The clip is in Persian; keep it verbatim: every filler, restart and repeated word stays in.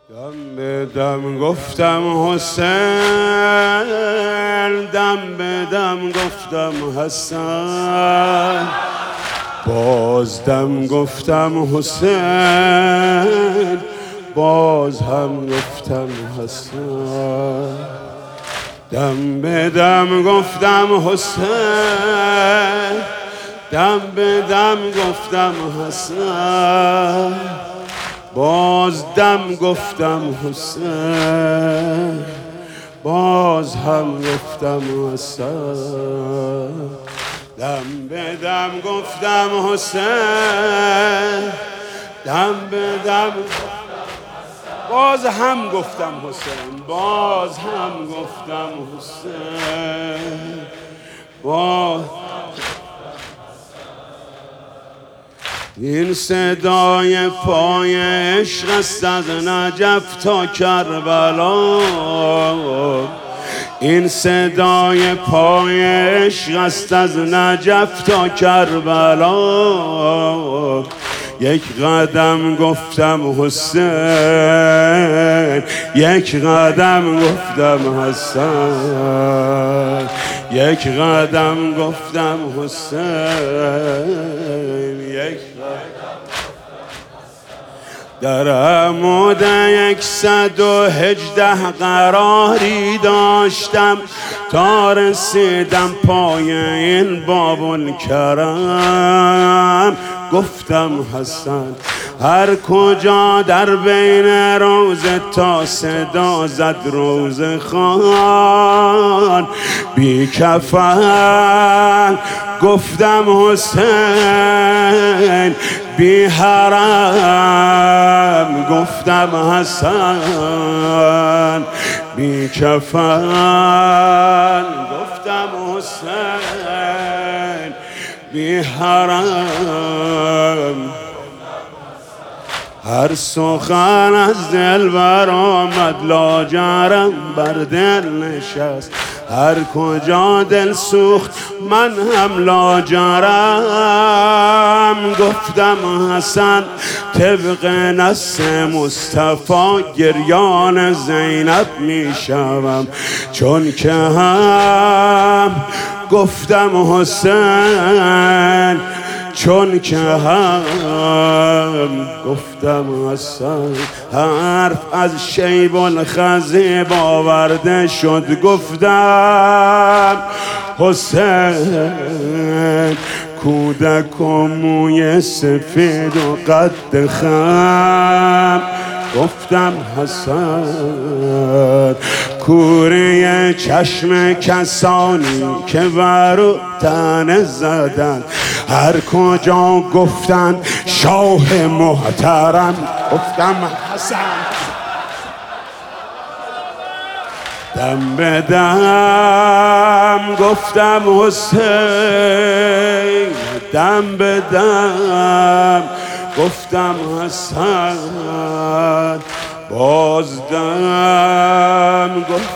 دم به دم گفتم حسین، دم به دم گفتم حسن، باز دم گفتم حسین، باز هم گفتم حسن. دم به دم گفتم حسین، دم به دم گفتم حسن، باز دم گفتم حسین، باز هم گفتم حسن. دم به دم گفتم حسین، دم به دم باز هم گفتم حسین، باز هم گفتم حسین، باز این صدای پای عشق است از نجف تا کربلا، این صدای پای عشق است از نجف تا کربلا. یک قدم گفتم حسین، یک قدم گفتم حسن، یک قدم گفتم حسین، یک در عمود یکصد و هجده قراری داشتم تا رسیدم پای این باب‌الکرم. گفتم حسن هر کجا در بین روز تا صدا زد روز خان بی کفن. گفتم حسین بی حرم، گفتم حسن بی کفن، گفتم حسین بی حرم. هر سخن از دل برآمد لاجرم بر دل نشست، هر کجا دل سوخت من هم لاجرم. گفتم حسن طبق نص مصطفی گریان زینب می شوم، چون که هم گفتم حسین، چون که هم گفتم حسن. حرف از شیب الخضیب آورده شد، گفتم حسین کودک و موی سفید و قد خم. گفتم حسن کوره چشم کسانی که برو تنه زدن، هر کجا گفتن شاه محترم. گفتم حسن دم به دم گفتم حسین، دم به دم گفتم حسن، باز دم گفتم